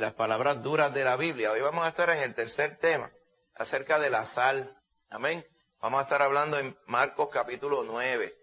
las palabras duras de la Biblia. Hoy vamos a estar en el tercer tema, acerca de la sal. Amén. Vamos a estar hablando en Marcos capítulo 9.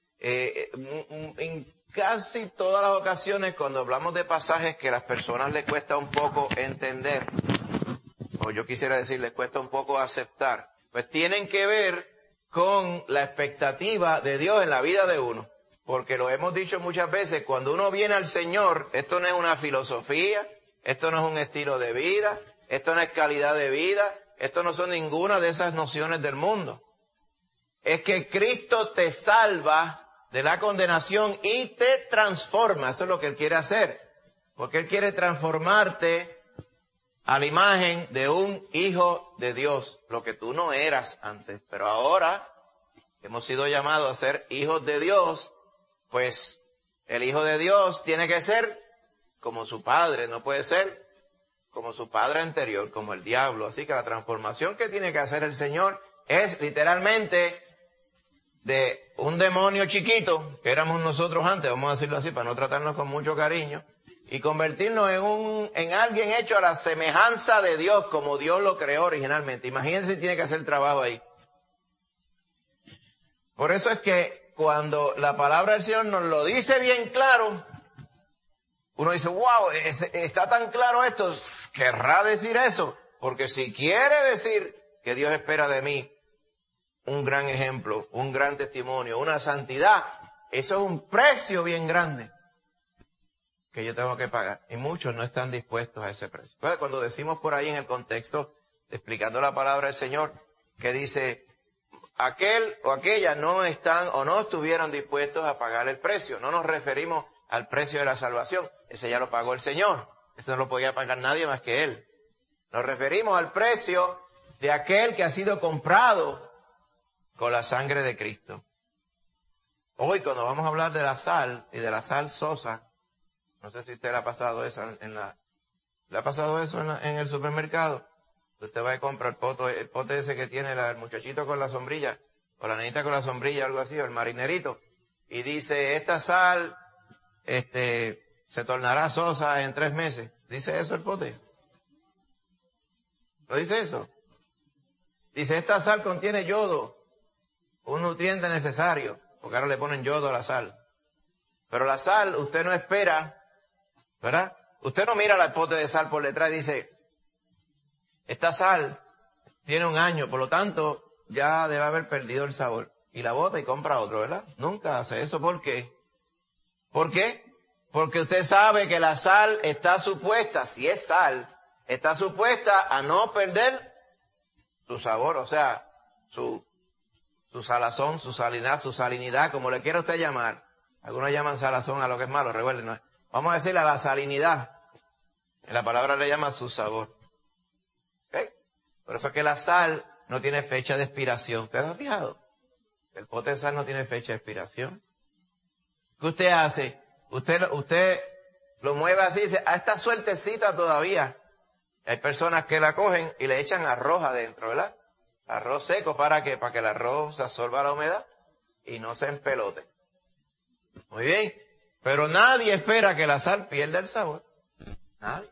En casi todas las ocasiones cuando hablamos de pasajes que a las personas les cuesta un poco entender, o yo quisiera decir, les cuesta un poco aceptar, pues tienen que ver con la expectativa de Dios en la vida de uno. Porque lo hemos dicho muchas veces, cuando uno viene al Señor, esto no es una filosofía, esto no es un estilo de vida, esto no es calidad de vida, esto no son ninguna de esas nociones del mundo. Es que Cristo te salva de la condenación y te transforma. Eso es lo que Él quiere hacer. Porque Él quiere transformarte a la imagen de un hijo de Dios, lo que tú no eras antes. Pero ahora hemos sido llamados a ser hijos de Dios, pues el hijo de Dios tiene que ser como su padre, no puede ser como su padre anterior, como el diablo. Así que la transformación que tiene que hacer el Señor es literalmente de un demonio chiquito, que éramos nosotros antes, vamos a decirlo así, para no tratarnos con mucho cariño, y convertirnos en alguien hecho a la semejanza de Dios, como Dios lo creó originalmente. Imagínense si tiene que hacer trabajo ahí. Por eso es que cuando la palabra del Señor nos lo dice bien claro, uno dice, wow, está tan claro esto, ¿querrá decir eso? Porque si quiere decir que Dios espera de mí un gran ejemplo, un gran testimonio, una santidad, eso es un precio bien grande que yo tengo que pagar. Y muchos no están dispuestos a ese precio. Pues cuando decimos por ahí en el contexto, explicando la palabra del Señor, que dice, aquel o aquella no están o no estuvieron dispuestos a pagar el precio. No nos referimos al precio de la salvación. Ese ya lo pagó el Señor. Ese no lo podía pagar nadie más que Él. Nos referimos al precio de aquel que ha sido comprado con la sangre de Cristo. Hoy cuando vamos a hablar de la sal y de la sal sosa, no sé si usted le ha pasado eso ¿le ha pasado eso en el supermercado? Usted va a comprar el pote ese que tiene el muchachito con la sombrilla, o la nenita con la sombrilla, algo así, o el marinerito, y dice, esta sal, se tornará sosa en 3 meses. ¿Dice eso el pote? ¿No dice eso? Dice, esta sal contiene yodo, un nutriente necesario, porque ahora le ponen yodo a la sal. Pero la sal, usted no espera, ¿verdad? Usted no mira el pote de sal por detrás y dice, esta sal tiene 1 año, por lo tanto, ya debe haber perdido el sabor. Y la bota y compra otro, ¿verdad? Nunca hace eso. ¿Por qué? ¿Por qué? Porque usted sabe que la sal está supuesta, si es sal, está supuesta a no perder su sabor, o sea, su salazón, su salinidad, como le quiera usted llamar. Algunos llaman salazón a lo que es malo, recuerden, no. Vamos a decirle a la salinidad. En la palabra le llama su sabor. ¿Okay? Por eso es que la sal no tiene fecha de expiración. ¿Usted ha fijado? El pote de sal no tiene fecha de expiración. ¿Qué usted hace? Usted lo mueve así y dice, está sueltecita todavía. Hay personas que la cogen y le echan arroz adentro, ¿verdad? Arroz seco, ¿para qué? Para que el arroz absorba la humedad y no se empelote. Muy bien. Pero nadie espera que la sal pierda el sabor. Nadie.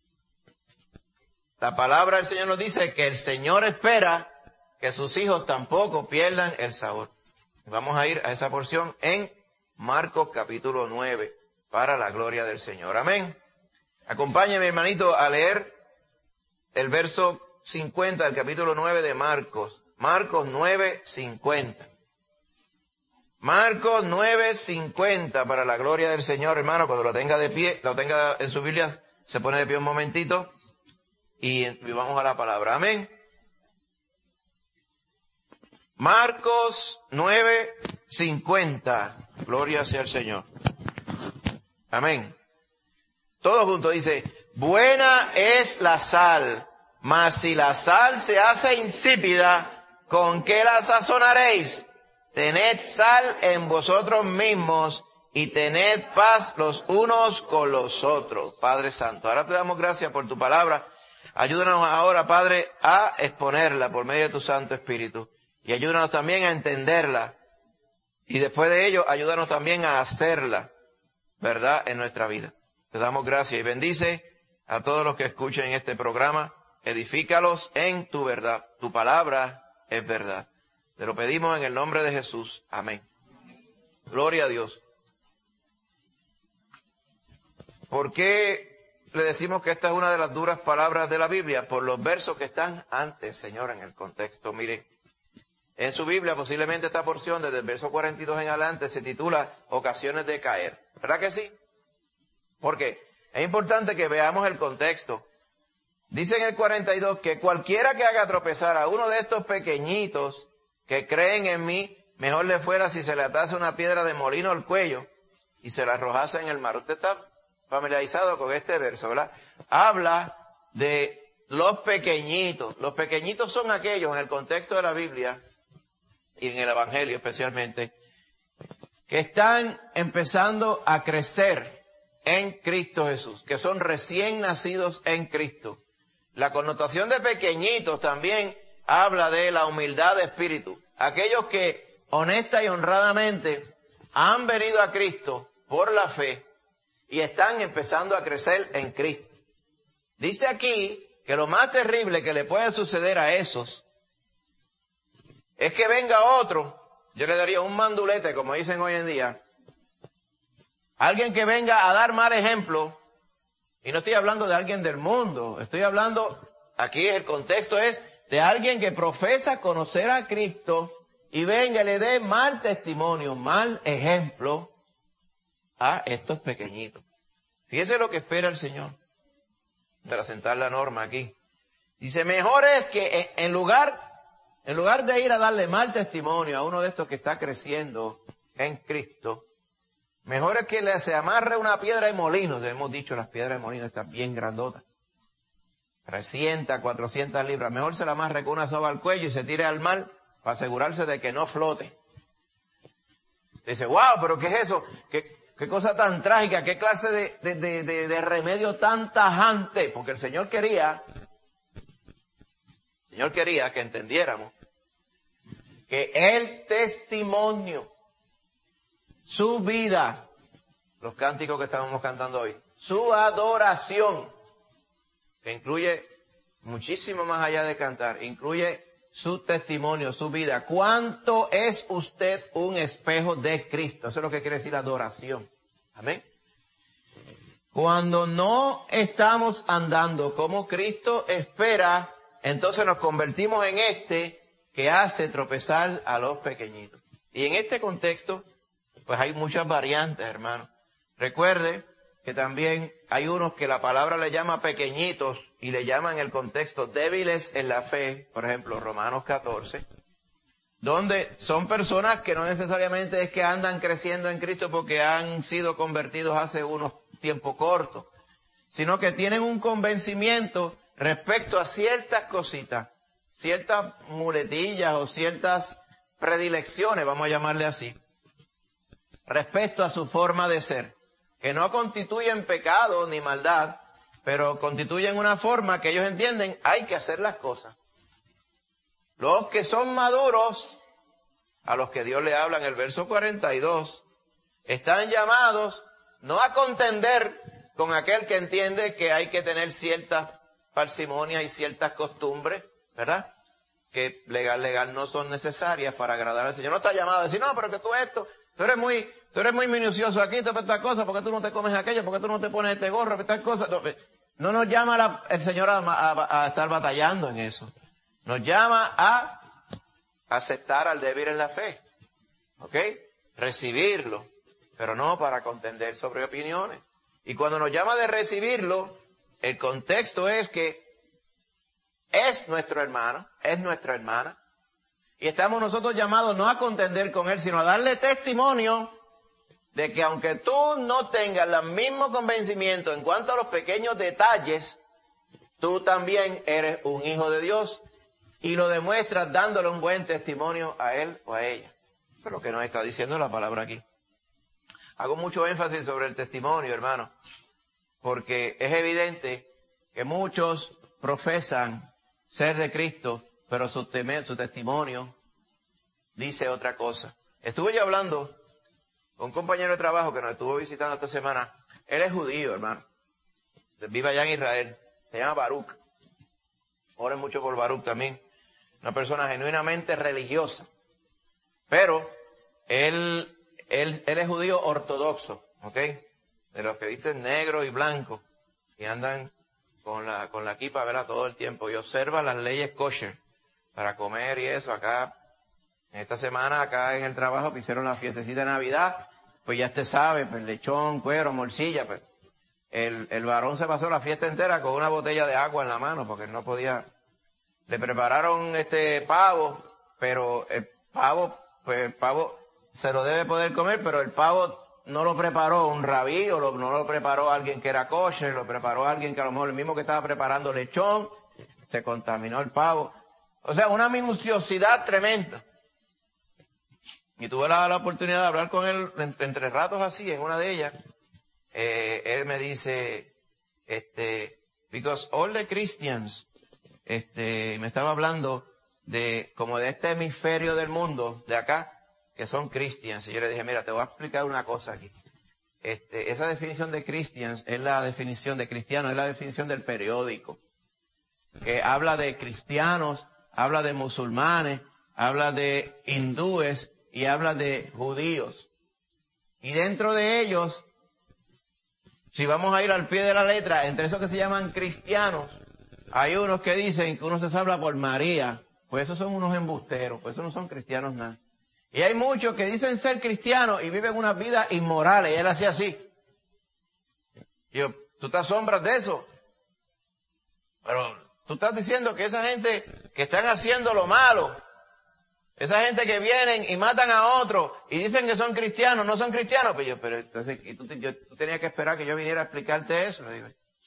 La palabra del Señor nos dice que el Señor espera que sus hijos tampoco pierdan el sabor. Vamos a ir a esa porción en Marcos capítulo 9, para la gloria del Señor. Amén. Acompáñeme, hermanito, a leer el verso 50 del capítulo 9 de Marcos. Marcos 9:50. Marcos 9:50, para la gloria del Señor, hermano. Cuando lo tenga de pie, lo tenga en su Biblia, se pone de pie un momentito y vamos a la palabra. Amén. Marcos 9:50. Gloria sea el Señor. Amén. Todos juntos dice, buena es la sal, mas si la sal se hace insípida, ¿con qué la sazonaréis? Tened sal en vosotros mismos y tened paz los unos con los otros. Padre Santo, ahora te damos gracias por tu palabra. Ayúdanos ahora, Padre, a exponerla por medio de tu Santo Espíritu. Y ayúdanos también a entenderla. Y después de ello, ayúdanos también a hacerla, ¿verdad?, en nuestra vida. Te damos gracias y bendice a todos los que escuchen este programa. Edifícalos en tu verdad. Tu palabra es verdad. Te lo pedimos en el nombre de Jesús. Amén. Gloria a Dios. ¿Por qué le decimos que esta es una de las duras palabras de la Biblia? Por los versos que están antes, Señor, en el contexto. Mire, en su Biblia posiblemente esta porción desde el verso 42 en adelante se titula Ocasiones de caer. ¿Verdad que sí? ¿Por qué? Es importante que veamos el contexto. Dice en el 42 que cualquiera que haga tropezar a uno de estos pequeñitos que creen en mí, mejor le fuera si se le atase una piedra de molino al cuello y se la arrojase en el mar. Usted está familiarizado con este verso, ¿verdad? Habla de los pequeñitos. Los pequeñitos son aquellos, en el contexto de la Biblia y en el Evangelio especialmente, que están empezando a crecer en Cristo Jesús, que son recién nacidos en Cristo. La connotación de pequeñitos también habla de la humildad de espíritu. Aquellos que honesta y honradamente han venido a Cristo por la fe y están empezando a crecer en Cristo. Dice aquí que lo más terrible que le puede suceder a esos es que venga otro, yo le daría un mandulete, como dicen hoy en día, alguien que venga a dar mal ejemplo. Y no estoy hablando de alguien del mundo, estoy hablando, aquí el contexto es de alguien que profesa conocer a Cristo y venga y le dé mal testimonio, mal ejemplo a estos pequeñitos. Fíjese lo que espera el Señor para sentar la norma aquí. Dice, mejor es que en lugar de ir a darle mal testimonio a uno de estos que está creciendo en Cristo, mejor es que se amarre una piedra de molino. Hemos dicho, las piedras de molino están bien grandotas. 300, 400 libras. Mejor se la amarre con una soga al cuello y se tire al mar para asegurarse de que no flote. Dice, wow, pero ¿qué es eso? ¿Qué cosa tan trágica? ¿Qué clase de remedio tan tajante? Porque el Señor quería que entendiéramos que el testimonio, su vida, los cánticos que estábamos cantando hoy, su adoración, que incluye muchísimo más allá de cantar, incluye su testimonio, su vida. ¿Cuánto es usted un espejo de Cristo? Eso es lo que quiere decir adoración. Amén. Cuando no estamos andando como Cristo espera, entonces nos convertimos en este que hace tropezar a los pequeñitos. Y en este contexto, pues hay muchas variantes, hermano. Recuerde que también hay unos que la palabra le llama pequeñitos y le llaman en el contexto débiles en la fe, por ejemplo, Romanos 14, donde son personas que no necesariamente es que andan creciendo en Cristo porque han sido convertidos hace unos tiempos cortos, sino que tienen un convencimiento respecto a ciertas cositas, ciertas muletillas o ciertas predilecciones, vamos a llamarle así, respecto a su forma de ser, que no constituyen pecado ni maldad, pero constituyen una forma que ellos entienden, hay que hacer las cosas. Los que son maduros, a los que Dios le habla en el verso 42, están llamados no a contender con aquel que entiende que hay que tener ciertas parsimonias y ciertas costumbres, ¿verdad? Que legal no son necesarias para agradar al Señor. No está llamado a decir, no, pero que tú esto, tú eres muy minucioso aquí, tú estas cosas, ¿por qué tú no te comes aquello? ¿Por qué tú no te pones este gorro? Estas cosas. No nos llama el Señor a estar batallando en eso. Nos llama a aceptar al débil en la fe. ¿Ok? Recibirlo. Pero no para contender sobre opiniones. Y cuando nos llama de recibirlo, el contexto es que es nuestro hermano, es nuestra hermana. Y estamos nosotros llamados no a contender con él, sino a darle testimonio de que aunque tú no tengas el mismo convencimiento en cuanto a los pequeños detalles, tú también eres un hijo de Dios y lo demuestras dándole un buen testimonio a él o a ella. Eso es lo que nos está diciendo la palabra aquí. Hago mucho énfasis sobre el testimonio, hermano, porque es evidente que muchos profesan ser de Cristo, pero su testimonio dice otra cosa. Estuve yo hablando con un compañero de trabajo que nos estuvo visitando esta semana. Él es judío, hermano. vive allá en Israel, se llama Baruch. Oren mucho por Baruch también. Una persona genuinamente religiosa. Pero él es judío ortodoxo, ¿ok? De los que visten negro y blanco y andan con la kipa, ¿verdad? Todo el tiempo y observan las leyes kosher para comer y eso. Acá, en esta semana, acá en el trabajo, hicieron la fiestecita de Navidad, pues ya usted sabe, pues lechón, cuero, morcilla, pues. El varón se pasó la fiesta entera con una botella de agua en la mano porque no podía. Le prepararon pavo, pero el pavo se lo debe poder comer, pero el pavo no lo preparó un rabí o no lo preparó alguien que era kosher, lo preparó alguien que a lo mejor el mismo que estaba preparando lechón, se contaminó el pavo. O sea, una minuciosidad tremenda. Y tuve la oportunidad de hablar con él entre ratos así, en una de ellas. Él me dice, because all the Christians, me estaba hablando como de este hemisferio del mundo, de acá, que son Christians. Y yo le dije, mira, te voy a explicar una cosa aquí. Esa definición de Christians es la definición de cristiano, es la definición del periódico. Que habla de cristianos, habla de musulmanes, habla de hindúes y habla de judíos. Y dentro de ellos, si vamos a ir al pie de la letra, entre esos que se llaman cristianos, hay unos que dicen que uno se salva por María, pues esos son unos embusteros, pues esos no son cristianos nada. Y hay muchos que dicen ser cristianos y viven unas vidas inmorales, y él hacía así. Y yo, ¿tú te asombras de eso? Pero tú estás diciendo que esa gente que están haciendo lo malo, esa gente que vienen y matan a otros y dicen que son cristianos, no son cristianos. Pues yo, pero entonces, tú tenías que esperar que yo viniera a explicarte eso. Le digo.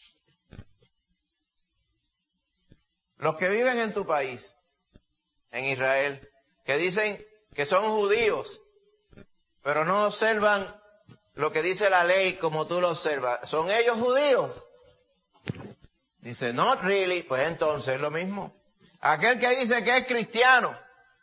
Los que viven en tu país, en Israel, que dicen que son judíos, pero no observan lo que dice la ley como tú lo observas, ¿son ellos judíos? Dice, not really, pues entonces es lo mismo. Aquel que dice que es cristiano,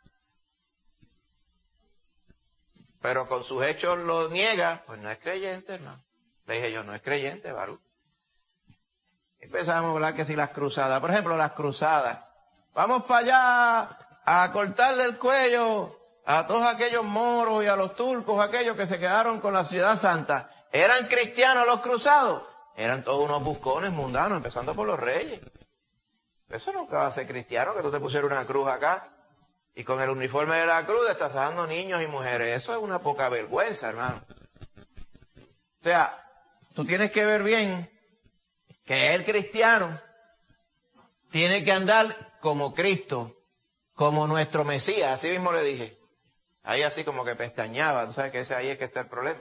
pero con sus hechos lo niega, pues no es creyente, hermano. Le dije yo, no es creyente, Baruch. Empezamos a hablar que si las cruzadas, por ejemplo, las cruzadas. Vamos para allá a cortarle el cuello a todos aquellos moros y a los turcos, aquellos que se quedaron con la ciudad santa. ¿Eran cristianos los cruzados? Eran todos unos buscones mundanos, empezando por los reyes. Eso nunca va a ser cristiano, que tú te pusieras una cruz acá y con el uniforme de la cruz estás dando niños y mujeres. Eso es una poca vergüenza, hermano. O sea, tú tienes que ver bien que el cristiano tiene que andar como Cristo, como nuestro Mesías. Así mismo le dije. Ahí así como que pestañaba. Tú sabes que ahí es que está el problema.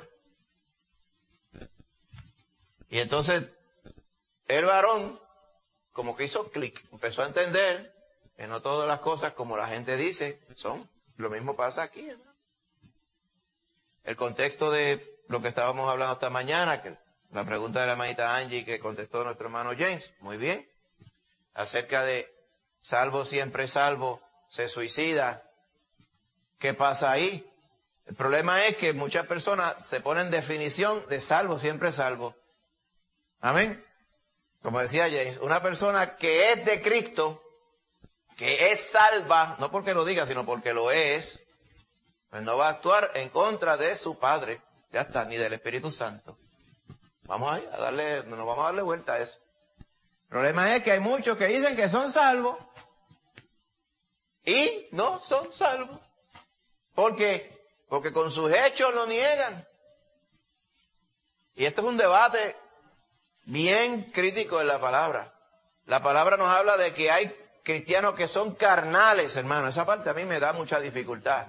Y entonces, el varón, como que hizo clic, empezó a entender que no todas las cosas como la gente dice son. Lo mismo pasa aquí, hermano. El contexto de lo que estábamos hablando esta mañana, que la pregunta de la hermanita Angie que contestó nuestro hermano James, muy bien, acerca de salvo siempre salvo, se suicida. ¿Qué pasa ahí? El problema es que muchas personas se ponen definición de salvo siempre salvo. Amén. Como decía James, una persona que es de Cristo, que es salva, no porque lo diga, sino porque lo es, pues no va a actuar en contra de su Padre, ya está, ni del Espíritu Santo. Vamos a darle, nos vamos a darle vuelta a eso. El problema es que hay muchos que dicen que son salvos y no son salvos. ¿Por qué? Porque con sus hechos lo niegan. Y esto es un debate bien crítico en la palabra. La palabra nos habla de que hay cristianos que son carnales, hermano. Esa parte a mí me da mucha dificultad.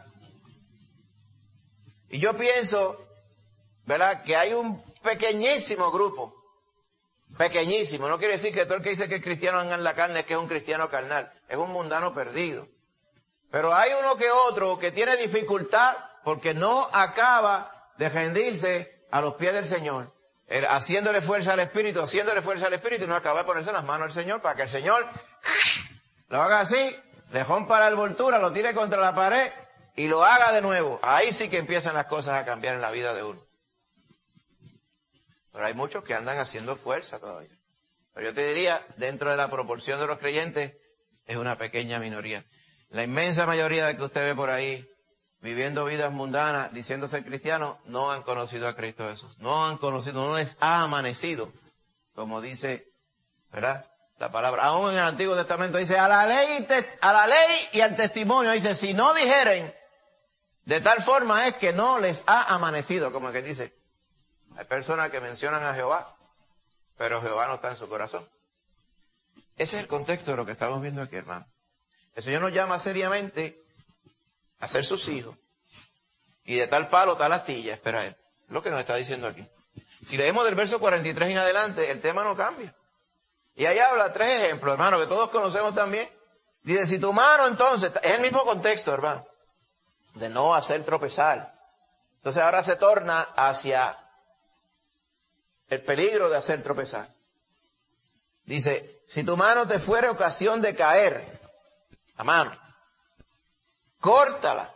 Y yo pienso, ¿verdad?, que hay un pequeñísimo grupo. Pequeñísimo. No quiere decir que todo el que dice que es cristiano anda en la carne es que es un cristiano carnal. Es un mundano perdido. Pero hay uno que otro que tiene dificultad porque no acaba de rendirse a los pies del Señor. Haciéndole fuerza al Espíritu y no acaba de ponerse en las manos al Señor para que el Señor lo haga así, le rompa la envoltura, lo tire contra la pared y lo haga de nuevo. Ahí sí que empiezan las cosas a cambiar en la vida de uno. Pero hay muchos que andan haciendo fuerza todavía. Pero yo te diría, dentro de la proporción de los creyentes, es una pequeña minoría. La inmensa mayoría de que usted ve por ahí, viviendo vidas mundanas, diciendo ser cristianos, no han conocido a Cristo Jesús. No han conocido, no les ha amanecido, como dice, ¿verdad?, la palabra. Aún en el Antiguo Testamento dice, a la ley y al testimonio, dice, si no dijeren, de tal forma es que no les ha amanecido, como que dice. Hay personas que mencionan a Jehová, pero Jehová no está en su corazón. Ese es el contexto de lo que estamos viendo aquí, hermano. El Señor nos llama seriamente a ser sus hijos. Y de tal palo, tal astilla, espera Él. Es lo que nos está diciendo aquí. Si leemos del verso 43 en adelante, el tema no cambia. Y ahí habla 3 ejemplos, hermano, que todos conocemos también. Dice, si tu mano entonces, es el mismo contexto, hermano, de no hacer tropezar. Entonces ahora se torna hacia el peligro de hacer tropezar. Dice, si tu mano te fuere ocasión de caer, la mano, córtala.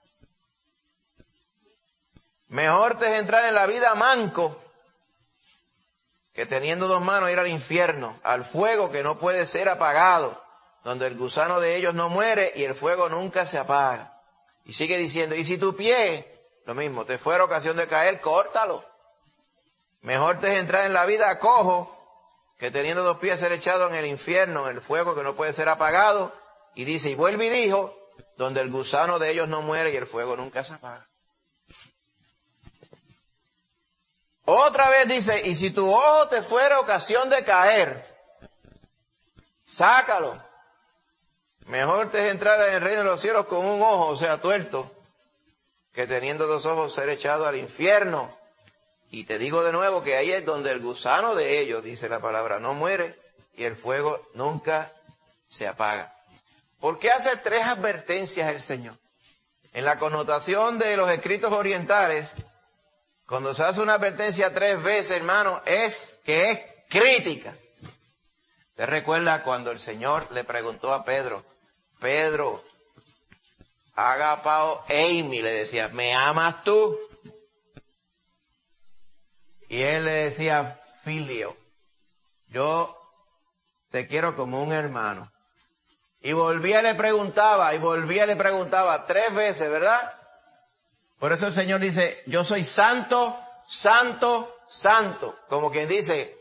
Mejor te es entrar en la vida manco que teniendo 2 manos ir al infierno, al fuego que no puede ser apagado, donde el gusano de ellos no muere y el fuego nunca se apaga. Y sigue diciendo, y si tu pie, lo mismo, te fuera ocasión de caer, córtalo. Mejor te es entrar en la vida cojo que teniendo 2 pies ser echado en el infierno, en el fuego que no puede ser apagado. Y dice, y vuelve y dijo, donde el gusano de ellos no muere y el fuego nunca se apaga. Otra vez dice, y si tu ojo te fuera ocasión de caer, sácalo. Mejor te es entrar en el reino de los cielos con un ojo, o sea, tuerto, que teniendo 2 ojos ser echado al infierno. Y te digo de nuevo que ahí es donde el gusano de ellos, dice la palabra, no muere y el fuego nunca se apaga. ¿Por qué hace 3 advertencias el Señor? En la connotación de los escritos orientales, cuando se hace una advertencia 3 veces, hermano, es que es crítica. ¿Te recuerda cuando el Señor le preguntó a Pedro, Pedro, agapao eimi, le decía, ¿me amas tú? Y él le decía, filio, yo te quiero como un hermano. Y volvía y le preguntaba 3 veces, ¿verdad? Por eso el Señor dice, yo soy santo, santo, santo. Como quien dice,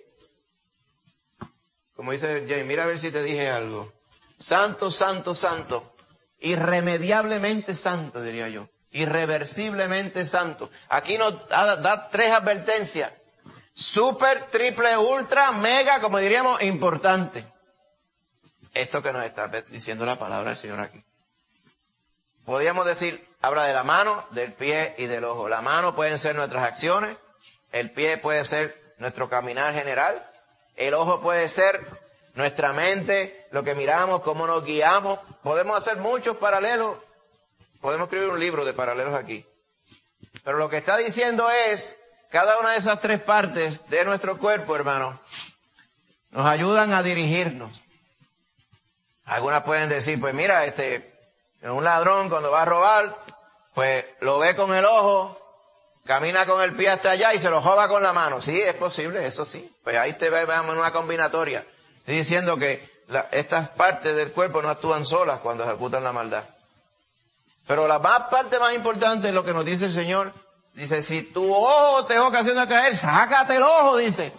como dice James, mira a ver si te dije algo. Santo, santo, santo. Irremediablemente santo, diría yo. Irreversiblemente santo. Aquí nos da 3 advertencias. Super, triple, ultra, mega, como diríamos, importante. Esto que nos está diciendo la palabra del Señor aquí. Podríamos decir, habla de la mano, del pie y del ojo. La mano pueden ser nuestras acciones, el pie puede ser nuestro caminar general, el ojo puede ser nuestra mente, lo que miramos, cómo nos guiamos. Podemos hacer muchos paralelos, podemos escribir un libro de paralelos aquí. Pero lo que está diciendo es, cada una de esas 3 partes de nuestro cuerpo, hermano, nos ayudan a dirigirnos. Algunas pueden decir, pues mira, un ladrón cuando va a robar, pues lo ve con el ojo, camina con el pie hasta allá y se lo joba con la mano. Sí, es posible, eso sí. Pues ahí te vemos en una combinatoria. Estoy diciendo que estas partes del cuerpo no actúan solas cuando ejecutan la maldad. Pero la parte más importante es lo que nos dice el Señor. Dice, si tu ojo te ocasiona caer, sácate el ojo, dice.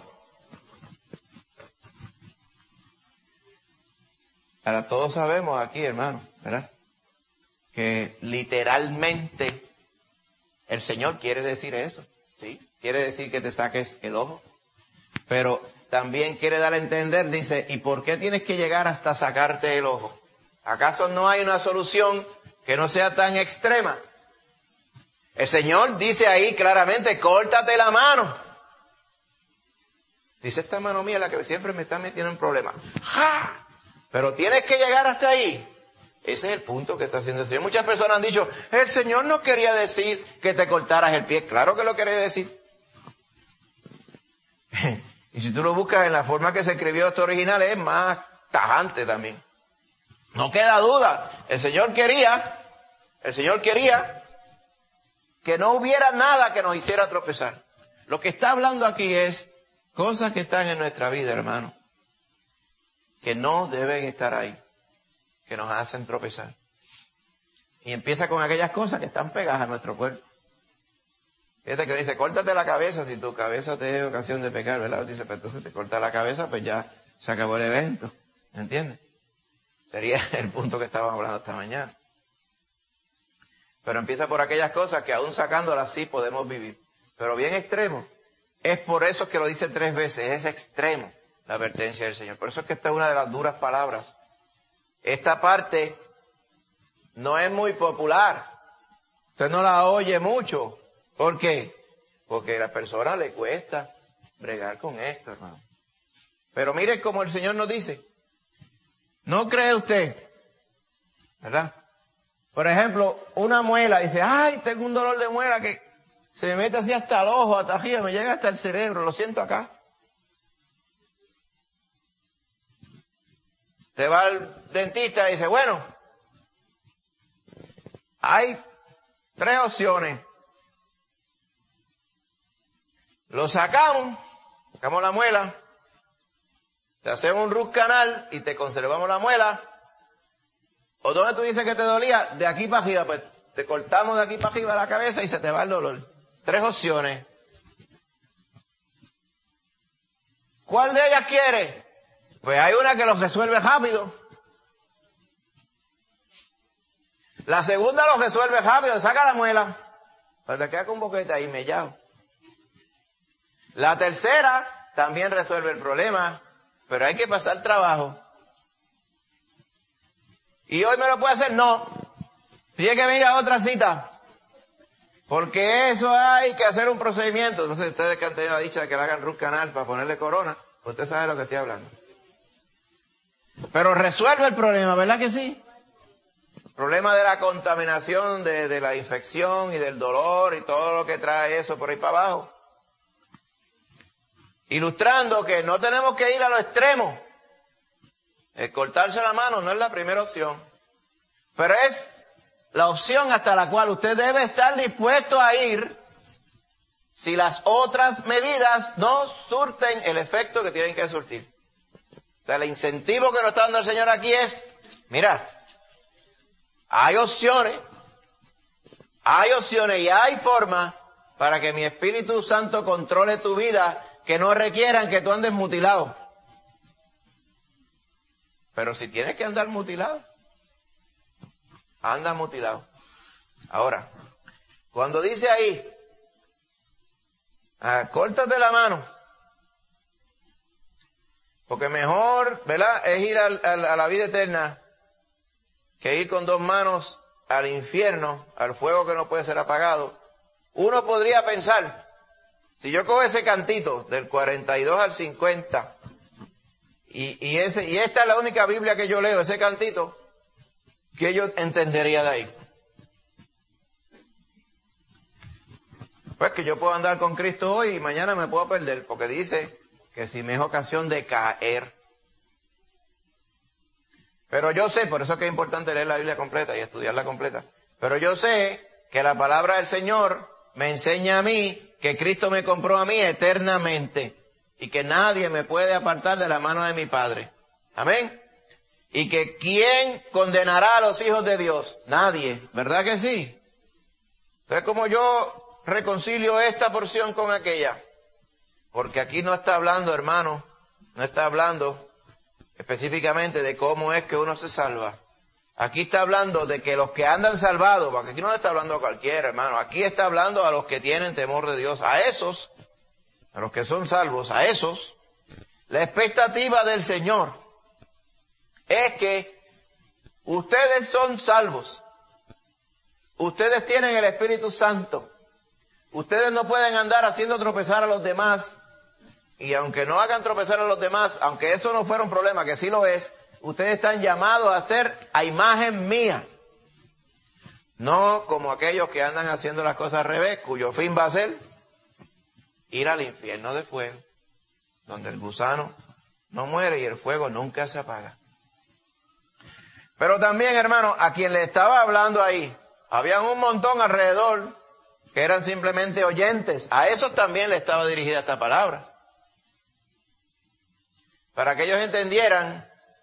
Ahora todos sabemos aquí, hermano, ¿verdad?, que literalmente el Señor quiere decir eso, ¿sí? Quiere decir que te saques el ojo. Pero también quiere dar a entender, dice, ¿y por qué tienes que llegar hasta sacarte el ojo? ¿Acaso no hay una solución que no sea tan extrema? El Señor dice ahí claramente, córtate la mano. Dice, esta mano mía es la que siempre me está metiendo en problemas. ¡Ja! Pero tienes que llegar hasta ahí. Ese es el punto que está haciendo el Señor. Muchas personas han dicho, el Señor no quería decir que te cortaras el pie. Claro que lo quería decir. Y si tú lo buscas en la forma que se escribió esto original, es más tajante también. No queda duda. El Señor quería que no hubiera nada que nos hiciera tropezar. Lo que está hablando aquí es cosas que están en nuestra vida, hermano. que no deben estar ahí, que nos hacen tropezar. Y empieza con aquellas cosas que están pegadas a nuestro cuerpo. Fíjate que dice, córtate la cabeza si tu cabeza te es ocasión de pecar, ¿verdad? Dice, pero entonces te corta la cabeza, pues ya se acabó el evento. ¿Me entiendes? Sería el punto que estábamos hablando esta mañana. Pero empieza por aquellas cosas que aún sacándolas sí podemos vivir. Pero bien extremo. Es por eso que lo dice 3 veces. Es extremo la advertencia del Señor. Por eso es que esta es una de las duras palabras. Esta parte no es muy popular. Usted no la oye mucho. ¿Por qué? Porque a la persona le cuesta bregar con esto, hermano. Pero mire como el Señor nos dice. ¿No cree usted? ¿Verdad? Por ejemplo, una muela dice, ay, tengo un dolor de muela que se me mete así hasta el ojo, hasta arriba, me llega hasta el cerebro, lo siento acá. Te va al dentista y dice, bueno, hay 3 opciones. Lo sacamos la muela, te hacemos un root canal y te conservamos la muela. ¿O dónde tú dices que te dolía? De aquí para arriba, pues te cortamos de aquí para arriba la cabeza y se te va el dolor. 3 opciones. ¿Cuál de ellas quieres? Pues hay una que lo resuelve rápido. La segunda lo resuelve rápido, saca la muela. Pero te queda con un boquete ahí mellado. La tercera también resuelve el problema, pero hay que pasar trabajo. ¿Y hoy me lo puede hacer? No. Tiene que venir a otra cita. Porque eso hay que hacer un procedimiento. Entonces ustedes que han tenido la dicha de que le hagan root canal para ponerle corona, usted sabe de lo que estoy hablando. Pero resuelve el problema, ¿verdad que sí? El problema de la contaminación, de la infección y del dolor y todo lo que trae eso por ahí para abajo. Ilustrando que no tenemos que ir a lo extremo. El cortarse la mano no es la primera opción, pero es la opción hasta la cual usted debe estar dispuesto a ir si las otras medidas no surten el efecto que tienen que surtir. O sea, el incentivo que nos está dando el Señor aquí es, mira, hay opciones y hay formas para que mi Espíritu Santo controle tu vida que no requieran que tú andes mutilado. Pero si tienes que andar mutilado, anda mutilado. Ahora, cuando dice ahí, córtate la mano, porque mejor, ¿verdad?, es ir a la vida eterna que ir con 2 manos al infierno, al fuego que no puede ser apagado. Uno podría pensar, si yo cojo ese cantito del 42 al 50, y esta es la única Biblia que yo leo, ese cantito, ¿qué yo entendería de ahí? Pues que yo puedo andar con Cristo hoy y mañana me puedo perder, porque dice que si me es ocasión de caer. Pero yo sé, por eso es que es importante leer la Biblia completa y estudiarla completa, pero yo sé que la palabra del Señor me enseña a mí que Cristo me compró a mí eternamente y que nadie me puede apartar de la mano de mi Padre. Amén. Y que ¿quién condenará a los hijos de Dios? Nadie, ¿verdad que sí? Entonces, como yo reconcilio esta porción con aquella, porque aquí no está hablando, hermano, no está hablando específicamente de cómo es que uno se salva. Aquí está hablando de que los que andan salvados, porque aquí no le está hablando a cualquiera, hermano, aquí está hablando a los que tienen temor de Dios, a esos, a los que son salvos, a esos, la expectativa del Señor es que ustedes son salvos, ustedes tienen el Espíritu Santo, ustedes no pueden andar haciendo tropezar a los demás, y aunque no hagan tropezar a los demás, aunque eso no fuera un problema, que sí lo es, ustedes están llamados a ser a imagen mía. No como aquellos que andan haciendo las cosas al revés, cuyo fin va a ser ir al infierno de fuego, donde el gusano no muere y el fuego nunca se apaga. Pero también, hermano, a quien le estaba hablando ahí, habían un montón alrededor que eran simplemente oyentes. A esos también le estaba dirigida esta palabra. Para que ellos entendieran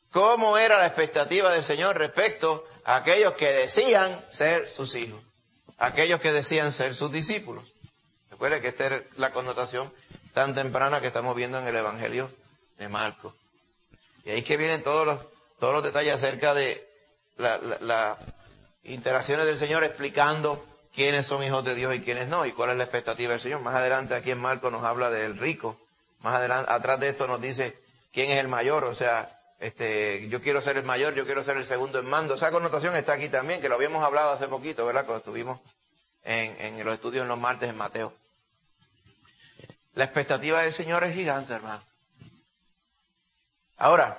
cómo era la expectativa del Señor respecto a aquellos que decían ser sus hijos, aquellos que decían ser sus discípulos. Recuerde que esta es la connotación tan temprana que estamos viendo en el Evangelio de Marcos. Y ahí es que vienen todos los detalles acerca de las interacciones del Señor explicando quiénes son hijos de Dios y quiénes no, y cuál es la expectativa del Señor. Más adelante aquí en Marcos nos habla del rico. Más adelante, atrás de esto nos dice quién es el mayor, o sea, yo quiero ser el mayor, yo quiero ser el segundo en mando. Esa connotación está aquí también, que lo habíamos hablado hace poquito, ¿verdad? Cuando estuvimos en los estudios en los martes en Mateo. La expectativa del Señor es gigante, hermano. Ahora,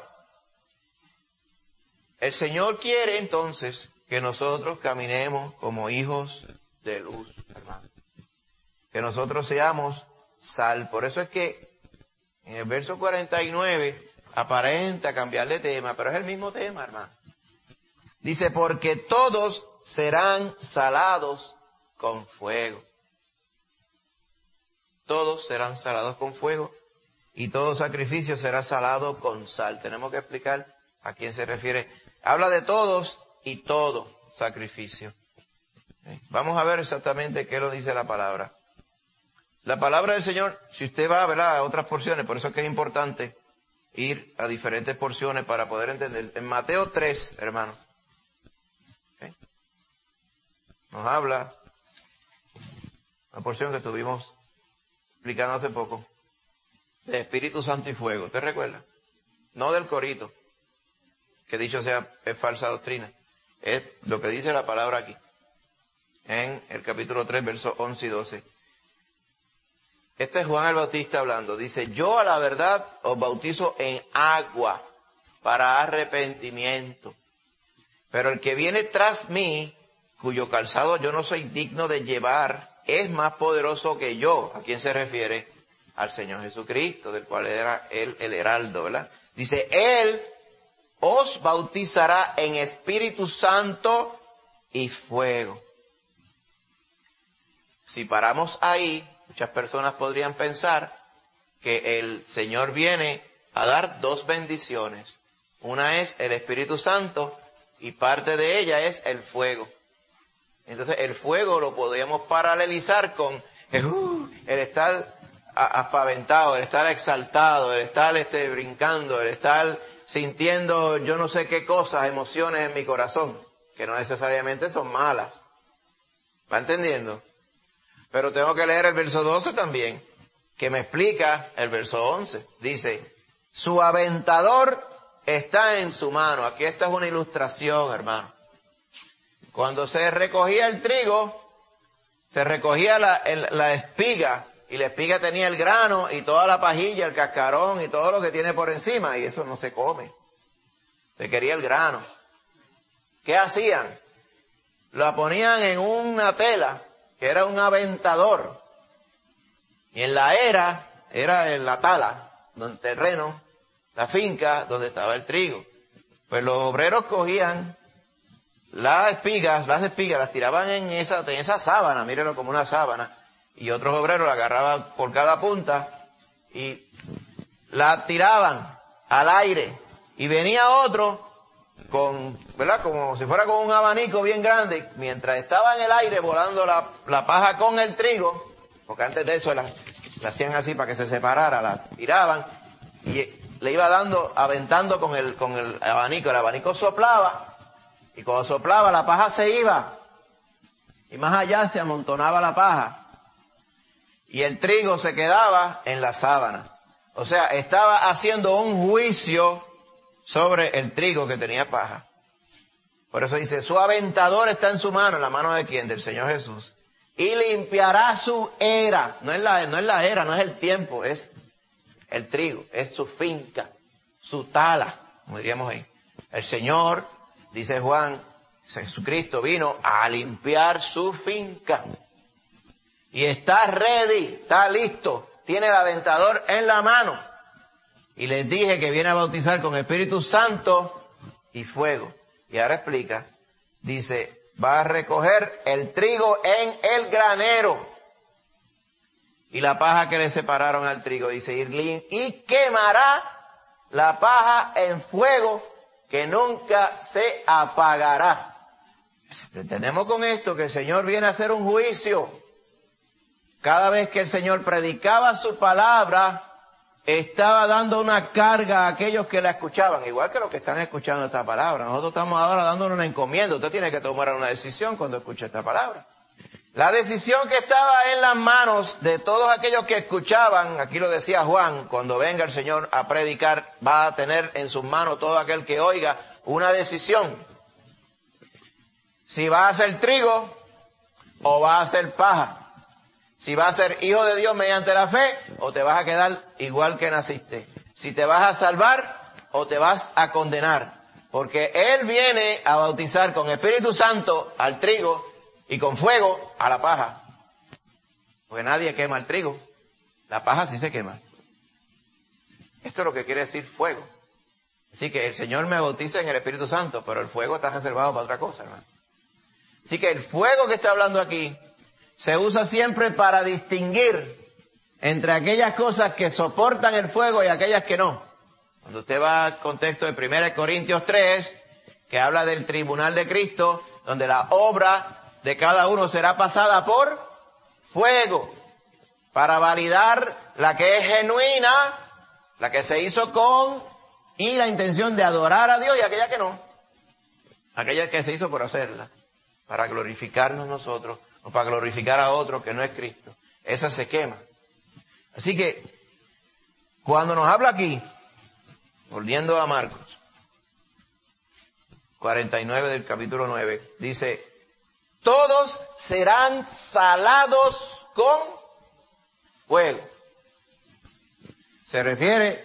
el Señor quiere entonces que nosotros caminemos como hijos de luz, hermano. Que nosotros seamos sal. Por eso es que en el verso 49 aparenta cambiar de tema, pero es el mismo tema, hermano. Dice, porque todos serán salados con fuego. Todos serán salados con fuego y todo sacrificio será salado con sal. Tenemos que explicar a quién se refiere. Habla de todos y todo sacrificio. Vamos a ver exactamente qué lo dice la palabra. La palabra del Señor, si usted va, ¿verdad?, a otras porciones, por eso es que es importante ir a diferentes porciones para poder entender. En Mateo 3, hermanos, nos habla una porción que estuvimos explicando hace poco, de Espíritu Santo y fuego. ¿Usted recuerda? No del corito, que dicho sea es falsa doctrina. Es lo que dice la palabra aquí, en el capítulo 3, versos 11 y 12. Este es Juan el Bautista hablando. Dice, yo a la verdad os bautizo en agua para arrepentimiento. Pero el que viene tras mí, cuyo calzado yo no soy digno de llevar, es más poderoso que yo. ¿A quién se refiere? Al Señor Jesucristo, del cual era él el heraldo, ¿verdad? Dice, Él os bautizará en Espíritu Santo y fuego. Si paramos ahí, muchas personas podrían pensar que el Señor viene a dar dos bendiciones. Una es el Espíritu Santo y parte de ella es el fuego. Entonces el fuego lo podríamos paralelizar con el estar apaventado, el estar exaltado, el estar brincando, el estar sintiendo yo no sé qué cosas, emociones en mi corazón, que no necesariamente son malas. ¿Va entendiendo? Pero tengo que leer el verso 12 también, que me explica el verso 11. Dice, su aventador está en su mano. Aquí esta es una ilustración, hermano. Cuando se recogía el trigo, se recogía la espiga, y la espiga tenía el grano y toda la pajilla, el cascarón y todo lo que tiene por encima, y eso no se come. Se quería el grano. ¿Qué hacían? La ponían en una tela, que era un aventador, y en la era en la tala, donde el terreno, la finca, donde estaba el trigo. Pues los obreros cogían las espigas las tiraban en esa sábana, mírenlo como una sábana, y otros obreros la agarraban por cada punta y la tiraban al aire, y venía otro ¿verdad?, como si fuera con un abanico bien grande, mientras estaba en el aire volando la paja con el trigo, porque antes de eso la hacían así para que se separara, la tiraban y le iba aventando con el abanico. El abanico soplaba, y cuando soplaba la paja se iba, y más allá se amontonaba la paja, y el trigo se quedaba en la sábana. O sea, estaba haciendo un juicio sobre el trigo que tenía paja. Por eso dice, su aventador está en su mano. ¿En la mano de quién? Del Señor Jesús. Y limpiará su era. No es la era, no es el tiempo, es el trigo, es su finca, su tala, como diríamos ahí. El Señor, dice Juan, Jesucristo vino a limpiar su finca. Y está ready, está listo, tiene el aventador en la mano. Y les dije que viene a bautizar con Espíritu Santo y fuego. Y ahora explica, dice, va a recoger el trigo en el granero y la paja que le separaron al trigo, dice, y quemará la paja en fuego que nunca se apagará. Entendemos con esto que el Señor viene a hacer un juicio. Cada vez que el Señor predicaba su palabra, estaba dando una carga a aquellos que la escuchaban, igual que los que están escuchando esta palabra. Nosotros estamos ahora dándole una encomienda. Usted tiene que tomar una decisión cuando escuche esta palabra. La decisión que estaba en las manos de todos aquellos que escuchaban, aquí lo decía Juan, cuando venga el Señor a predicar, va a tener en sus manos todo aquel que oiga una decisión. Si va a ser trigo o va a ser paja. Si va a ser hijo de Dios mediante la fe o te vas a quedar igual que naciste. Si te vas a salvar o te vas a condenar. Porque Él viene a bautizar con Espíritu Santo al trigo y con fuego a la paja. Porque nadie quema el trigo. La paja sí se quema. Esto es lo que quiere decir fuego. Así que el Señor me bautiza en el Espíritu Santo, pero el fuego está reservado para otra cosa, hermano. Así que el fuego que está hablando aquí se usa siempre para distinguir entre aquellas cosas que soportan el fuego y aquellas que no. Cuando usted va al contexto de 1 Corintios 3, que habla del tribunal de Cristo, donde la obra de cada uno será pasada por fuego, para validar la que es genuina, la que se hizo con y la intención de adorar a Dios, y aquella que no, aquella que se hizo por hacerla, para glorificarnos nosotros, o para glorificar a otro que no es Cristo. Esa se quema. Así que, cuando nos habla aquí, volviendo a Marcos 49 del capítulo 9, dice, todos serán salados con fuego. Se refiere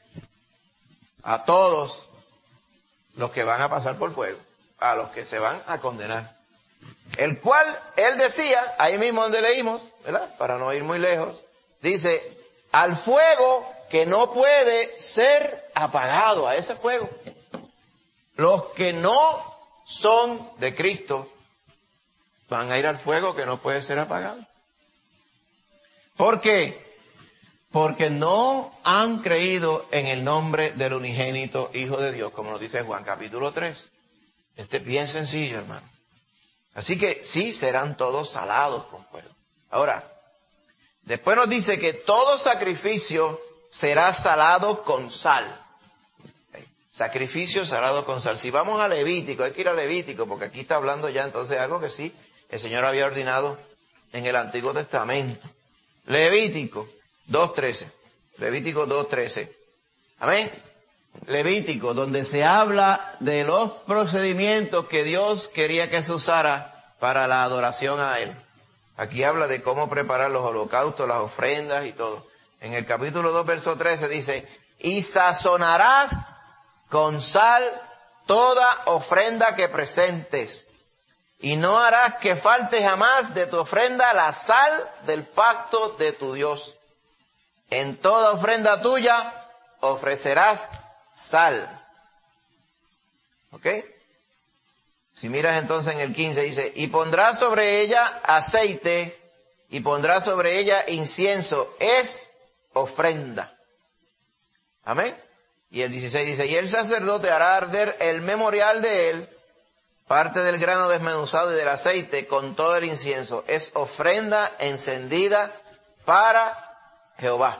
a todos los que van a pasar por fuego, a los que se van a condenar. El cual, él decía, ahí mismo donde leímos, ¿verdad? Para no ir muy lejos, dice, al fuego que no puede ser apagado, a ese fuego. Los que no son de Cristo van a ir al fuego que no puede ser apagado. ¿Por qué? Porque no han creído en el nombre del unigénito Hijo de Dios, como nos dice Juan capítulo 3. Este es bien sencillo, hermano. Así que sí, serán todos salados con fuego. Ahora, después nos dice que todo sacrificio será salado con sal. ¿Okay? Sacrificio salado con sal. Si vamos a Levítico, hay que ir a Levítico, porque aquí está hablando ya entonces algo que sí, el Señor había ordenado en el Antiguo Testamento. Levítico 2.13. Levítico 2.13. Amén. Levítico, donde se habla de los procedimientos que Dios quería que se usara para la adoración a Él. Aquí habla de cómo preparar los holocaustos, las ofrendas y todo. En el capítulo 2, verso 13 dice, y sazonarás con sal toda ofrenda que presentes, y no harás que falte jamás de tu ofrenda la sal del pacto de tu Dios. En toda ofrenda tuya ofrecerás sal. ¿Ok? Si miras entonces en el 15 dice, y pondrás sobre ella aceite, y pondrás sobre ella incienso, es ofrenda. Amén. Y el 16 dice, y el sacerdote hará arder el memorial de él, parte del grano desmenuzado y del aceite, con todo el incienso. Es ofrenda encendida para Jehová.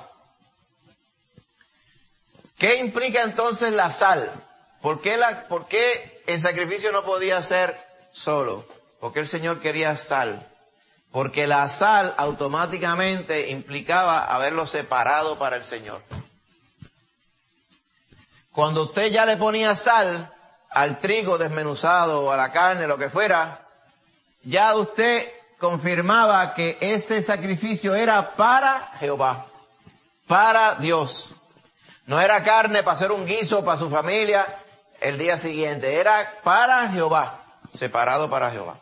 ¿Qué implica entonces la sal? ¿Por qué el sacrificio no podía ser solo? Porque el Señor quería sal. Porque la sal automáticamente implicaba haberlo separado para el Señor. Cuando usted ya le ponía sal al trigo desmenuzado o a la carne, lo que fuera, ya usted confirmaba que ese sacrificio era para Jehová, para Dios. No era carne para hacer un guiso para su familia el día siguiente, era para Jehová, separado para Jehová.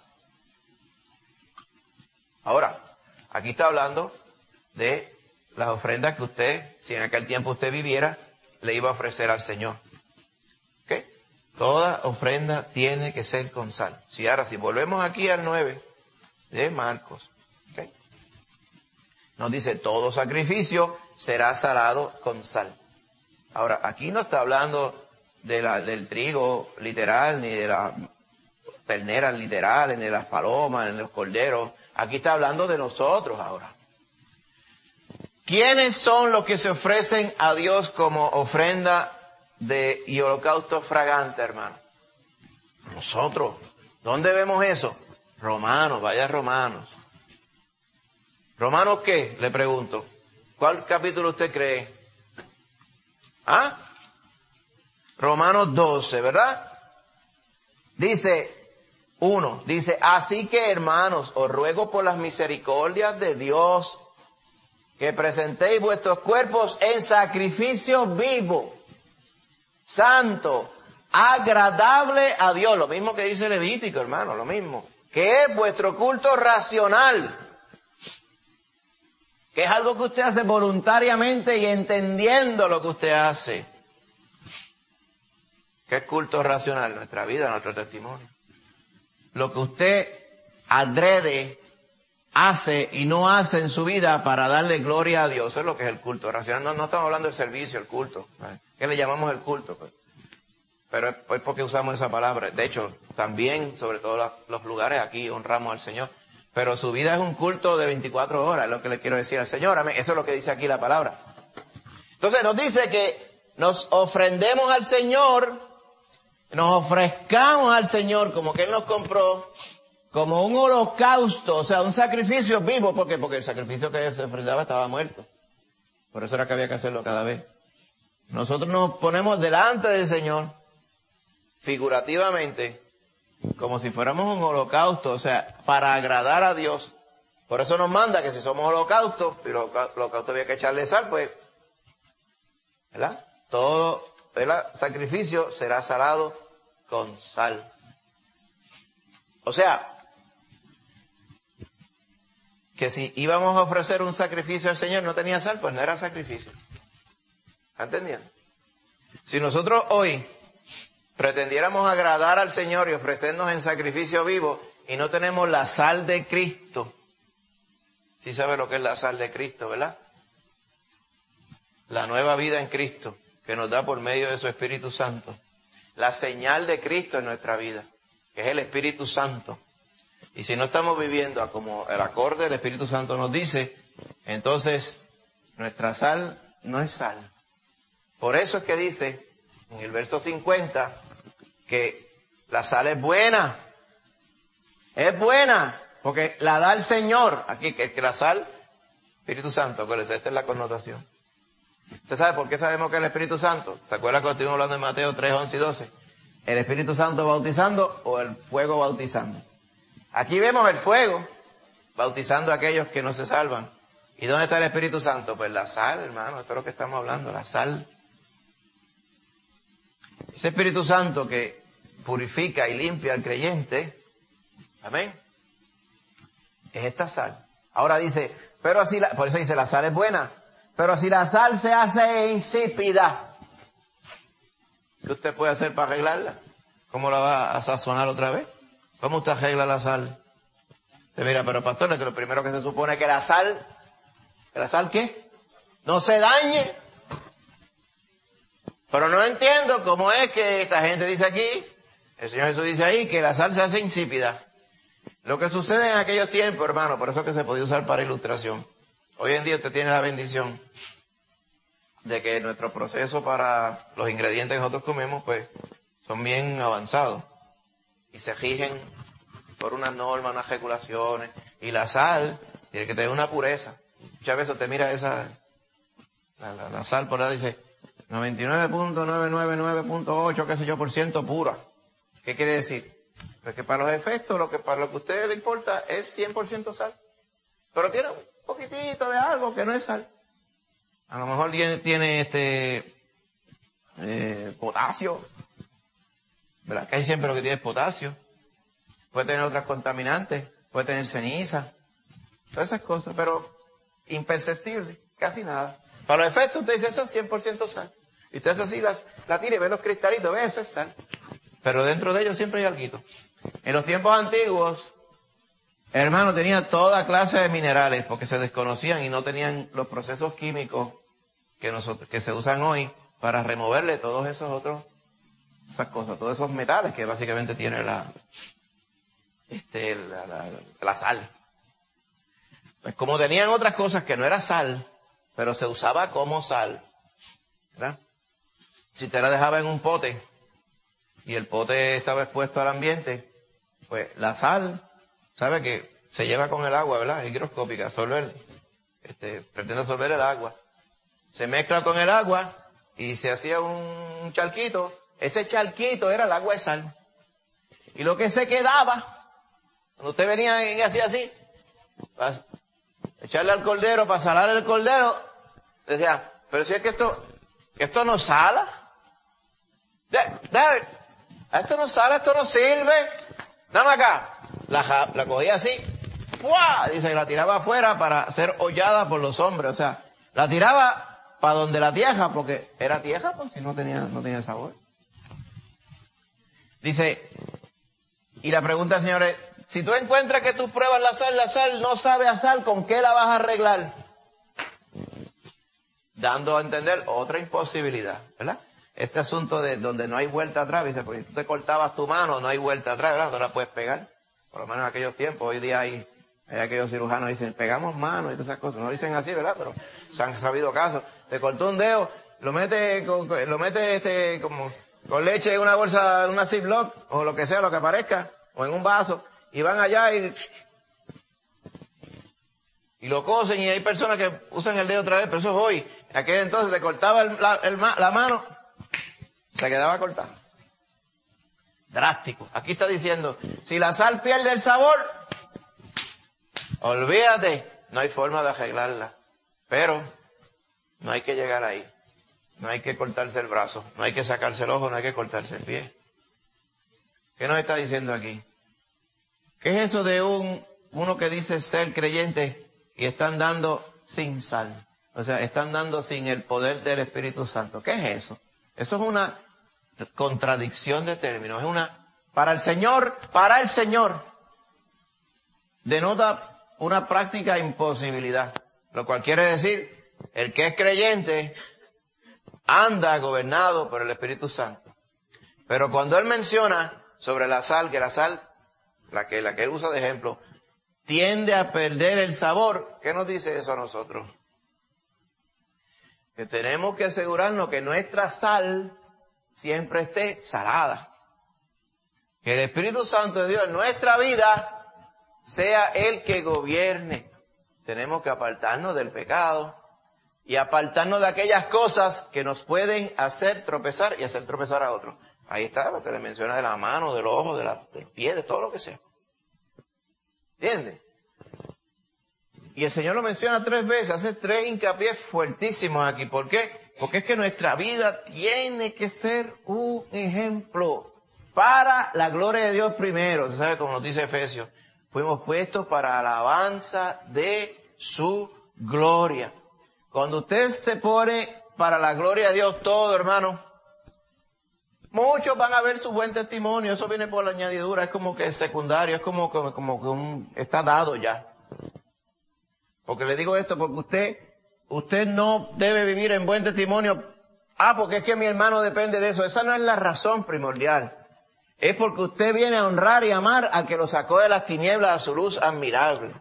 Ahora, aquí está hablando de las ofrendas que usted, si en aquel tiempo usted viviera, le iba a ofrecer al Señor. ¿Ok? Toda ofrenda tiene que ser con sal. Si volvemos aquí al 9 de Marcos, ¿ok? Nos dice, todo sacrificio será salado con sal. Ahora, aquí no está hablando del trigo literal, ni de las terneras literales, ni de las palomas, ni de los corderos. Aquí está hablando de nosotros ahora. ¿Quiénes son los que se ofrecen a Dios como ofrenda y holocausto fragante, hermano? Nosotros. ¿Dónde vemos eso? Romanos, vaya Romanos. ¿Romanos qué? Le pregunto. ¿Cuál capítulo usted cree? ¿Ah? Romanos 12, ¿verdad? Dice, así que hermanos, os ruego por las misericordias de Dios, que presentéis vuestros cuerpos en sacrificio vivo, santo, agradable a Dios. Lo mismo que dice Levítico, hermano, lo mismo. Que es vuestro culto racional. Que es algo que usted hace voluntariamente y entendiendo lo que usted hace. ¿Qué es culto racional? Nuestra vida, nuestro testimonio. Lo que usted adrede, hace y no hace en su vida para darle gloria a Dios. Eso es lo que es el culto racional. No estamos hablando del servicio, el culto. ¿Qué le llamamos el culto? Pues? Pero es porque usamos esa palabra. De hecho, también, sobre todo los lugares, aquí honramos al Señor. Pero su vida es un culto de 24 horas, es lo que le quiero decir al Señor. Amén. Eso es lo que dice aquí la palabra. Entonces nos dice que nos ofrendemos al Señor, nos ofrezcamos al Señor como que Él nos compró, como un holocausto, o sea, un sacrificio vivo. ¿Por qué? Porque el sacrificio que se ofrendaba estaba muerto. Por eso era que había que hacerlo cada vez. Nosotros nos ponemos delante del Señor, figurativamente, como si fuéramos un holocausto, o sea, para agradar a Dios. Por eso nos manda que si somos holocaustos, y holocausto había que echarle sal, pues, ¿verdad? Todo el sacrificio será salado con sal. O sea, que si íbamos a ofrecer un sacrificio al Señor no tenía sal, pues no era sacrificio. ¿Entendiendo? Si nosotros hoy pretendiéramos agradar al Señor y ofrecernos en sacrificio vivo y no tenemos la sal de Cristo, ¿sí sabe lo que es la sal de Cristo, verdad? La nueva vida en Cristo que nos da por medio de su Espíritu Santo. La señal de Cristo en nuestra vida, que es el Espíritu Santo. Y si no estamos viviendo como el acorde del Espíritu Santo nos dice, entonces nuestra sal no es sal. Por eso es que dice en el verso 50 que la sal es buena. Es buena porque la da el Señor. Aquí que la sal, Espíritu Santo, acuérdense, esta es la connotación. ¿Usted sabe por qué sabemos que es el Espíritu Santo? ¿Se acuerda cuando estuvimos hablando en Mateo 3, 11 y 12? ¿El Espíritu Santo bautizando o el fuego bautizando? Aquí vemos el fuego bautizando a aquellos que no se salvan. ¿Y dónde está el Espíritu Santo? Pues la sal, hermano, eso es lo que estamos hablando, la sal. Ese Espíritu Santo que purifica y limpia al creyente, amén, es esta sal. Ahora dice, pero así, por eso dice, la sal es buena, pero si la sal se hace insípida, ¿qué usted puede hacer para arreglarla? ¿Cómo la va a sazonar otra vez? ¿Cómo usted arregla la sal? Mira, pero pastor, que lo primero que se supone es que la sal ¿qué? No se dañe. Pero no entiendo cómo es que esta gente dice aquí, el Señor Jesús dice ahí, que la sal se hace insípida. Lo que sucede en aquellos tiempos, hermano, por eso es que se podía usar para ilustración. Hoy en día usted tiene la bendición de que nuestro proceso para los ingredientes que nosotros comemos, pues, son bien avanzados. Y se rigen por unas normas, unas regulaciones. Y la sal tiene que tener una pureza. Muchas veces usted mira la sal por ahí dice 99.999.8, qué sé yo, % pura. ¿Qué quiere decir? Pues que para los efectos, para lo que a usted le importa es 100% sal. Pero tiene un poquitito de algo que no es sal. A lo mejor tiene potasio. ¿Verdad? Que hay siempre lo que tiene es potasio. Puede tener otras contaminantes, puede tener ceniza, todas esas cosas, pero imperceptible, casi nada. Para los efectos usted dice eso es 100% sal. Y usted hace así, la tira y ve los cristalitos, ve, eso es sal. Pero dentro de ellos siempre hay alguito. En los tiempos antiguos, hermano, tenía toda clase de minerales porque se desconocían y no tenían los procesos químicos que se usan hoy para removerle todos esos otros esas cosas, todos esos metales que básicamente tiene la sal. Pues como tenían otras cosas que no era sal, pero se usaba como sal, ¿verdad? Si te la dejaba en un pote y el pote estaba expuesto al ambiente, pues la sal, ¿sabe que se lleva con el agua, ¿verdad? Es higroscópica, pretende absorber el agua. Se mezcla con el agua y se hacía un charquito. Ese charquito era el agua de sal. Y lo que se quedaba, cuando usted venía y hacía así, para echarle al cordero, para salar el cordero, decía, pero si es que esto no sala. David, esto no sala, esto no sirve. Dame acá. La cogía así, ¡pua! Dice, y la tiraba afuera para ser hollada por los hombres. O sea, la tiraba para donde la tieja, porque era tieja, pues si no tenía sabor. Dice, y la pregunta, señores, si tú encuentras que tú pruebas la sal no sabe a sal, ¿con qué la vas a arreglar? Dando a entender otra imposibilidad, ¿verdad? Este asunto de donde no hay vuelta atrás, dice, porque tú te cortabas tu mano, no hay vuelta atrás, ¿verdad? No la puedes pegar. Por lo menos en aquellos tiempos, hoy día hay aquellos cirujanos que dicen, pegamos manos y todas esas cosas. No dicen así, ¿verdad? Pero se han sabido casos. Te cortó un dedo, lo mete como con leche en una bolsa, una Ziploc, o lo que sea, lo que aparezca, o en un vaso, y van allá y lo cosen, y hay personas que usan el dedo otra vez, pero eso es hoy. En aquel entonces te cortaba la mano, se quedaba cortada. Drástico. Aquí está diciendo, si la sal pierde el sabor, olvídate, no hay forma de arreglarla. Pero no hay que llegar ahí. No hay que cortarse el brazo, no hay que sacarse el ojo, no hay que cortarse el pie. ¿Qué nos está diciendo aquí? ¿Qué es eso de uno que dice ser creyente y están dando sin sal? O sea, están dando sin el poder del Espíritu Santo. ¿Qué es eso? Eso es una contradicción de términos. Es para el Señor, denota una práctica imposibilidad. Lo cual quiere decir, el que es creyente anda gobernado por el Espíritu Santo. Pero cuando él menciona sobre la sal, que la sal, la que él usa de ejemplo, tiende a perder el sabor, ¿qué nos dice eso a nosotros? Que tenemos que asegurarnos que nuestra sal siempre esté salada. Que el Espíritu Santo de Dios en nuestra vida sea el que gobierne. Tenemos que apartarnos del pecado y apartarnos de aquellas cosas que nos pueden hacer tropezar y hacer tropezar a otros. Ahí está lo que le menciona de la mano, del ojo, del pie, de todo lo que sea. ¿Entiendes? Y el Señor lo menciona 3 veces, hace 3 hincapiés fuertísimos aquí. ¿Por qué? Porque es que nuestra vida tiene que ser un ejemplo para la gloria de Dios primero. Usted sabe, como nos dice Efesios, fuimos puestos para alabanza de su gloria. Cuando usted se pone para la gloria de Dios todo, hermano, muchos van a ver su buen testimonio. Eso viene por la añadidura, es como que es secundario, es como que está dado ya. Porque le digo esto, porque usted no debe vivir en buen testimonio. Porque es que mi hermano depende de eso. Esa no es la razón primordial. Es porque usted viene a honrar y amar al que lo sacó de las tinieblas a su luz admirable.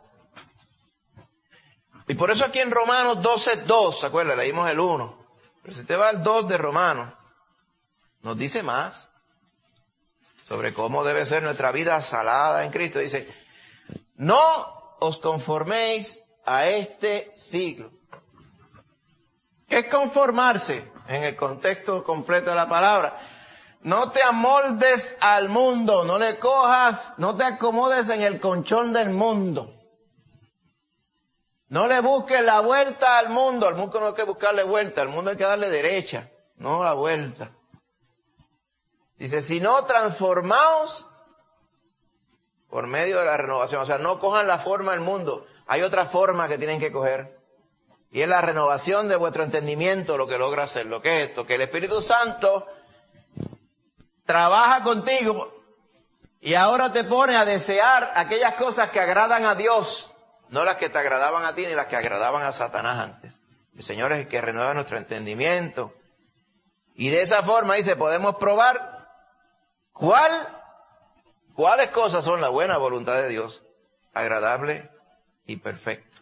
Y por eso aquí en Romanos 12:2, ¿se acuerda? Leímos el 1. Pero si usted va al 2 de Romanos, nos dice más sobre cómo debe ser nuestra vida salada en Cristo. Dice, no os conforméis a este siglo. ¿Qué es conformarse? En el contexto completo de la palabra. No te amoldes al mundo, no te acomodes en el colchón del mundo. No le busques la vuelta al mundo no hay que buscarle vuelta, al mundo hay que darle derecha, no la vuelta. Dice, sino transformaos por medio de la renovación. O sea, no cojan la forma del mundo. Hay otra forma que tienen que coger. Y es la renovación de vuestro entendimiento lo que logra hacer. Lo que es esto, que el Espíritu Santo trabaja contigo y ahora te pone a desear aquellas cosas que agradan a Dios. No las que te agradaban a ti ni las que agradaban a Satanás antes. El Señor es el que renueva nuestro entendimiento. Y de esa forma, dice, podemos probar ¿Cuáles cosas son la buena voluntad de Dios? Agradable y perfecto.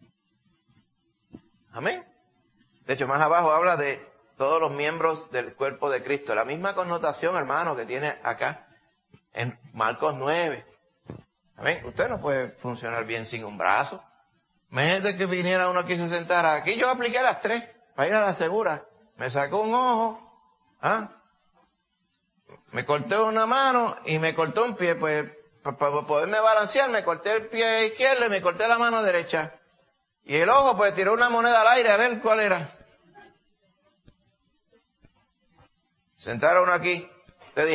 Amén. De hecho, más abajo habla de todos los miembros del cuerpo de Cristo. La misma connotación, hermano, que tiene acá en Marcos 9. Amén. Usted no puede funcionar bien sin un brazo. Imagínate que viniera uno aquí y se sentara. Aquí yo apliqué las 3 para ir a la segura. Me sacó un ojo. Me corté una mano y me cortó un pie. Pues para poderme balancear, me corté el pie izquierdo y me corté la mano derecha. Y el ojo, pues tiró una moneda al aire a ver cuál era. Sentara uno aquí, usted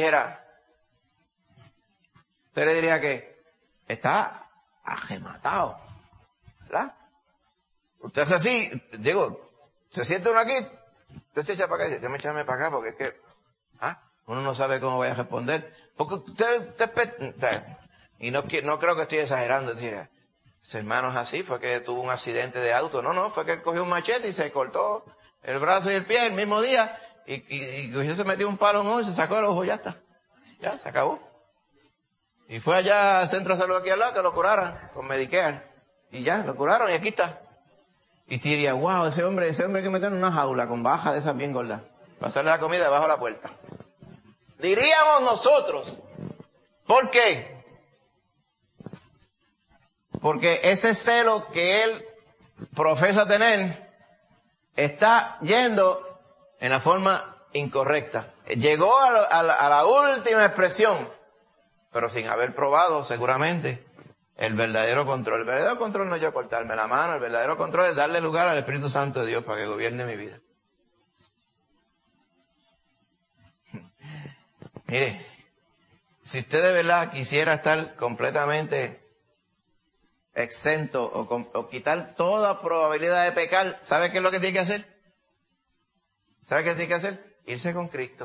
le diría que está ajematado, ¿verdad? Usted hace así, se siente uno aquí, usted se echa para acá y dice, déjame echarme para acá porque es que, uno no sabe cómo vaya a responder. Porque usted y no creo que estoy exagerando, ese hermano es así, fue que tuvo un accidente de auto. No, fue que él cogió un machete y se cortó el brazo y el pie el mismo día. Y se metió un palo en un ojo y se sacó el ojo, ya está. Ya, se acabó. Y fue allá al centro de salud aquí al lado que lo curaran con Medicare. Y ya, lo curaron y aquí está. Y te diría, wow, ese hombre hay que meterlo en una jaula con baja de esas bien gordas. Pasarle la comida debajo de la puerta. Diríamos nosotros. ¿Por qué? Porque ese celo que él profesa tener está yendo en la forma incorrecta. Llegó a la última expresión, pero sin haber probado seguramente el verdadero control. El verdadero control no es yo cortarme la mano, el verdadero control es darle lugar al Espíritu Santo de Dios para que gobierne mi vida. Mire, si usted de verdad quisiera estar completamente exento o quitar toda probabilidad de pecar, ¿sabe qué es lo que tiene que hacer? ¿Sabe qué tiene que hacer? Irse con Cristo.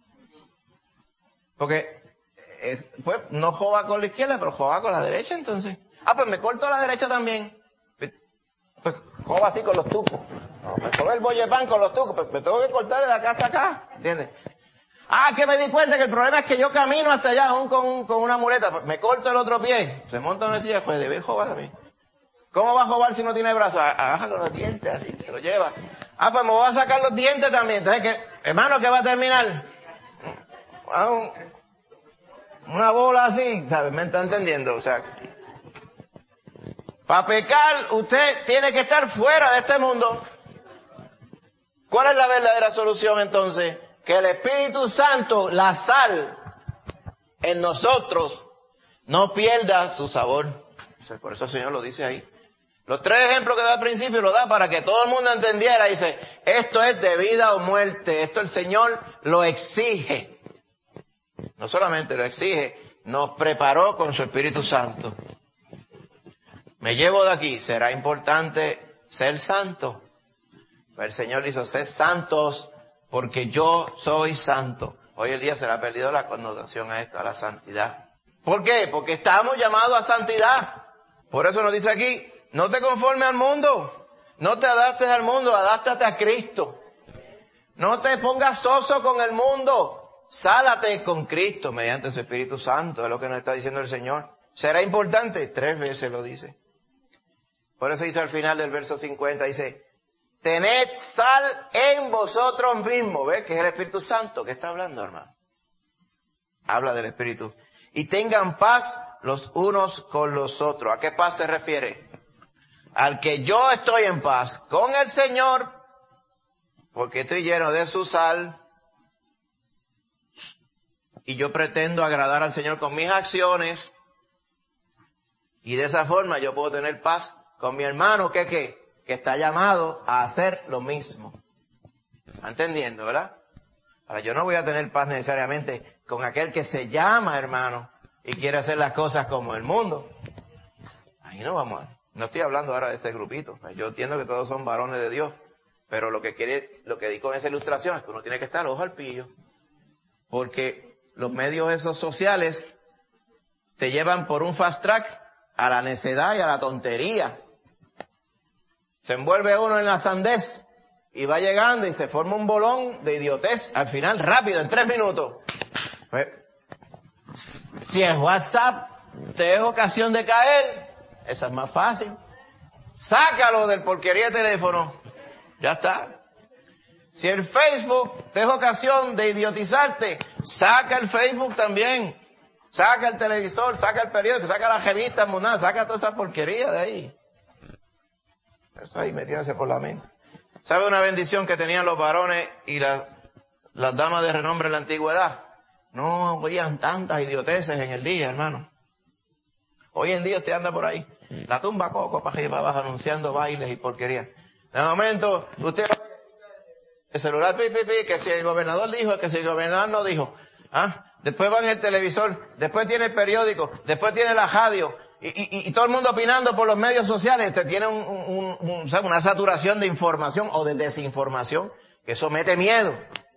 Porque, pues, no joda con la izquierda, pero joda con la derecha, entonces. Pues me corto la derecha también. Pues, joda así con los tucos. No, me joda el bollepan con los tucos, pues me tengo que cortar de acá hasta acá, ¿entiendes? Que me di cuenta que el problema es que yo camino hasta allá, aún con una muleta, pues me corto el otro pie. Se monta en una silla, pues debe joder también. ¿Cómo va a joder si no tiene brazos? Agarra con los dientes, así, se lo lleva. Pues me voy a sacar los dientes también. Entonces, hermano, ¿qué va a terminar? Una bola así, ¿sabes? ¿Me está entendiendo? O sea, para pecar, usted tiene que estar fuera de este mundo. ¿Cuál es la verdadera solución entonces? Que el Espíritu Santo, la sal en nosotros, no pierda su sabor. Por eso el Señor lo dice ahí. Los 3 ejemplos que da al principio lo da para que todo el mundo entendiera. Dice, esto es de vida o muerte. Esto el Señor lo exige. No solamente lo exige, nos preparó con su Espíritu Santo. Me llevo de aquí, será importante ser santo. El Señor dijo, sed santos porque yo soy santo. Hoy el día se le ha perdido la connotación a esto, a la santidad. ¿Por qué? Porque estamos llamados a santidad. Por eso nos dice aquí, no te conformes al mundo, no te adaptes al mundo, adáptate a Cristo. No te pongas soso con el mundo, sálate con Cristo mediante su Espíritu Santo, es lo que nos está diciendo el Señor. ¿Será importante? 3 veces lo dice. Por eso dice al final del verso 50, dice, tened sal en vosotros mismos. ¿Ves? Que es el Espíritu Santo que está hablando, hermano. Habla del Espíritu. Y tengan paz los unos con los otros. ¿A qué paz se refiere? Al que yo estoy en paz con el Señor, porque estoy lleno de su sal, y yo pretendo agradar al Señor con mis acciones, y de esa forma yo puedo tener paz con mi hermano que está llamado a hacer lo mismo. ¿Está entendiendo, verdad? Ahora, yo no voy a tener paz necesariamente con aquel que se llama hermano y quiere hacer las cosas como el mundo. Ahí no vamos a... No estoy hablando ahora de este grupito. Yo entiendo que todos son varones de Dios. Pero lo que di con esa ilustración es que uno tiene que estar ojo al pillo. Porque los medios esos sociales te llevan por un fast track a la necedad y a la tontería. Se envuelve uno en la sandez y va llegando y se forma un bolón de idiotez al final, rápido, en 3 minutos. Pues, Si el WhatsApp te es ocasión de caer, esa es más fácil. Sácalo del porquería de teléfono. Ya está. Si el Facebook te es ocasión de idiotizarte, saca el Facebook también. Saca el televisor, saca el periódico, saca la revista, monada, saca toda esa porquería de ahí. Eso ahí metiéndose por la mente. ¿Sabe una bendición que tenían los varones y las damas de renombre en la antigüedad? No oían tantas idioteces en el día, hermano. Hoy en día usted anda por ahí, la tumba coco para arriba abajo anunciando bailes y porquerías. De momento, usted el celular, que si el gobernador dijo, que si el gobernador no dijo. Después va en el televisor, después tiene el periódico, después tiene la radio, y todo el mundo opinando por los medios sociales. Usted tiene una saturación de información o de desinformación, que eso mete miedo.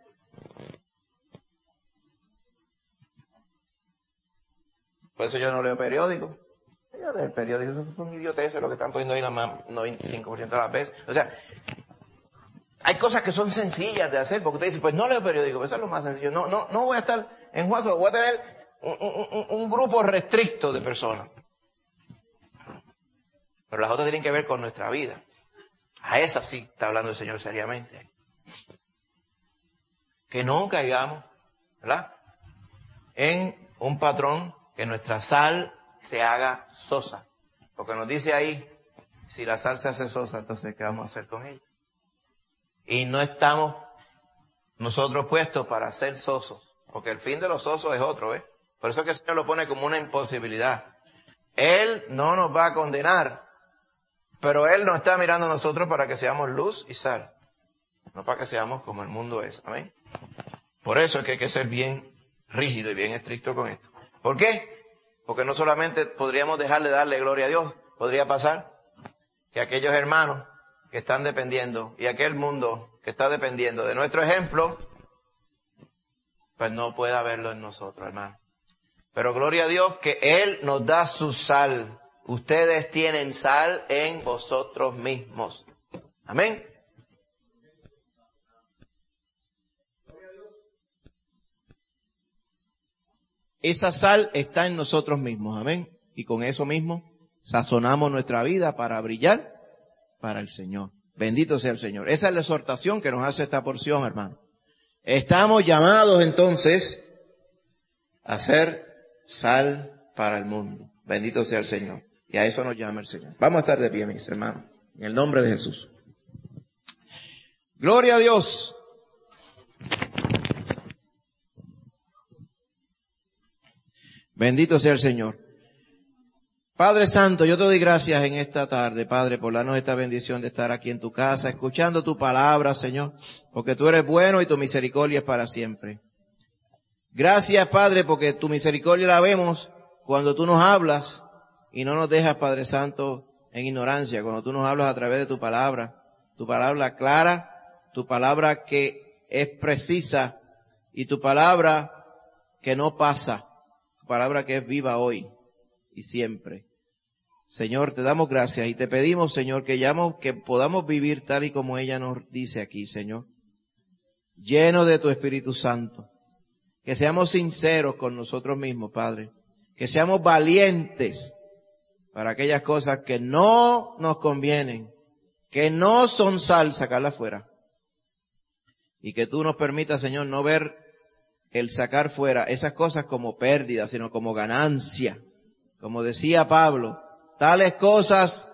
Por eso yo no leo periódico. Yo leo el periódico, eso son idioteces lo que están poniendo ahí la más 95% de las veces. O sea, hay cosas que son sencillas de hacer, porque usted dice, pues no leo periódico, eso es lo más sencillo. No voy a estar en WhatsApp, voy a tener un grupo restricto de personas. Pero las otras tienen que ver con nuestra vida. A esa sí está hablando el Señor seriamente. Que no caigamos, ¿verdad?, en un patrón que nuestra sal se haga sosa. Porque nos dice ahí, si la sal se hace sosa, entonces ¿qué vamos a hacer con ella? Y no estamos nosotros puestos para ser sosos, porque el fin de los sosos es otro, ¿ves? Por eso que el Señor lo pone como una imposibilidad. Él no nos va a condenar, pero Él nos está mirando a nosotros para que seamos luz y sal, no para que seamos como el mundo es. Amén. Por eso es que hay que ser bien rígido y bien estricto con esto. ¿Por qué? Porque no solamente podríamos dejar de darle gloria a Dios, podría pasar que aquellos hermanos que están dependiendo y aquel mundo que está dependiendo de nuestro ejemplo, pues no pueda verlo en nosotros, hermano. Pero gloria a Dios que Él nos da su sal. Ustedes tienen sal en vosotros mismos. Amén. Esa sal está en nosotros mismos, amén. Y con eso mismo sazonamos nuestra vida para brillar para el Señor. Bendito sea el Señor. Esa es la exhortación que nos hace esta porción, hermano. Estamos llamados entonces a ser sal para el mundo. Bendito sea el Señor. Y a eso nos llama el Señor. Vamos a estar de pie, mis hermanos, en el nombre de Jesús. Gloria a Dios. Bendito sea el Señor. Padre Santo, yo te doy gracias en esta tarde, Padre, por darnos esta bendición de estar aquí en tu casa, escuchando tu palabra, Señor, porque tú eres bueno y tu misericordia es para siempre. Gracias, Padre, porque tu misericordia la vemos cuando tú nos hablas y no nos dejas, Padre Santo, en ignorancia, cuando tú nos hablas a través de tu palabra clara, tu palabra que es precisa y tu palabra que no pasa, tu palabra que es viva hoy y siempre. Señor, te damos gracias y te pedimos, Señor, que podamos vivir tal y como ella nos dice aquí, Señor, lleno de tu Espíritu Santo, que seamos sinceros con nosotros mismos, Padre, que seamos valientes para aquellas cosas que no nos convienen, que no son sal, sacarlas fuera, y que tú nos permitas, Señor, no ver el sacar fuera esas cosas como pérdida, sino como ganancia. Como decía Pablo, tales cosas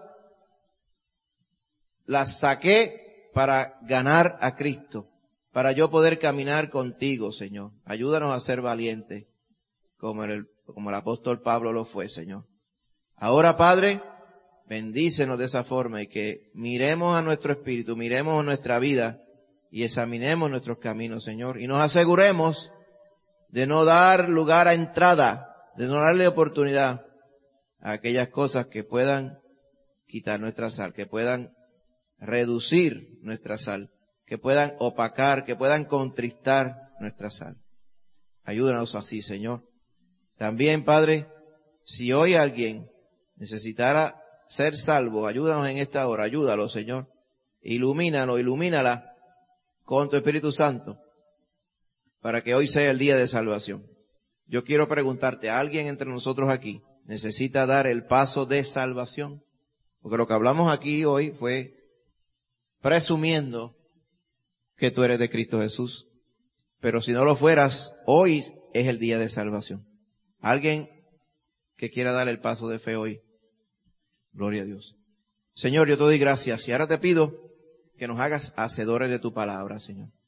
las saqué para ganar a Cristo, para yo poder caminar contigo, Señor. Ayúdanos a ser valientes, como el apóstol Pablo lo fue, Señor. Ahora, Padre, bendícenos de esa forma y que miremos a nuestro espíritu, miremos a nuestra vida y examinemos nuestros caminos, Señor, y nos aseguremos de no dar lugar a entrada, de no darle oportunidad a aquellas cosas que puedan quitar nuestra sal, que puedan reducir nuestra sal, que puedan opacar, que puedan contristar nuestra sal. Ayúdanos así, Señor. También, Padre, si hoy alguien necesitara ser salvo, ayúdanos en esta hora, ayúdalo, Señor. Ilumínala con tu Espíritu Santo, para que hoy sea el día de salvación. Yo quiero preguntarte, ¿alguien entre nosotros aquí necesita dar el paso de salvación? Porque lo que hablamos aquí hoy fue presumiendo que tú eres de Cristo Jesús. Pero si no lo fueras, hoy es el día de salvación. ¿Alguien que quiera dar el paso de fe hoy? Gloria a Dios. Señor, yo te doy gracias y ahora te pido que nos hagas hacedores de tu palabra, Señor.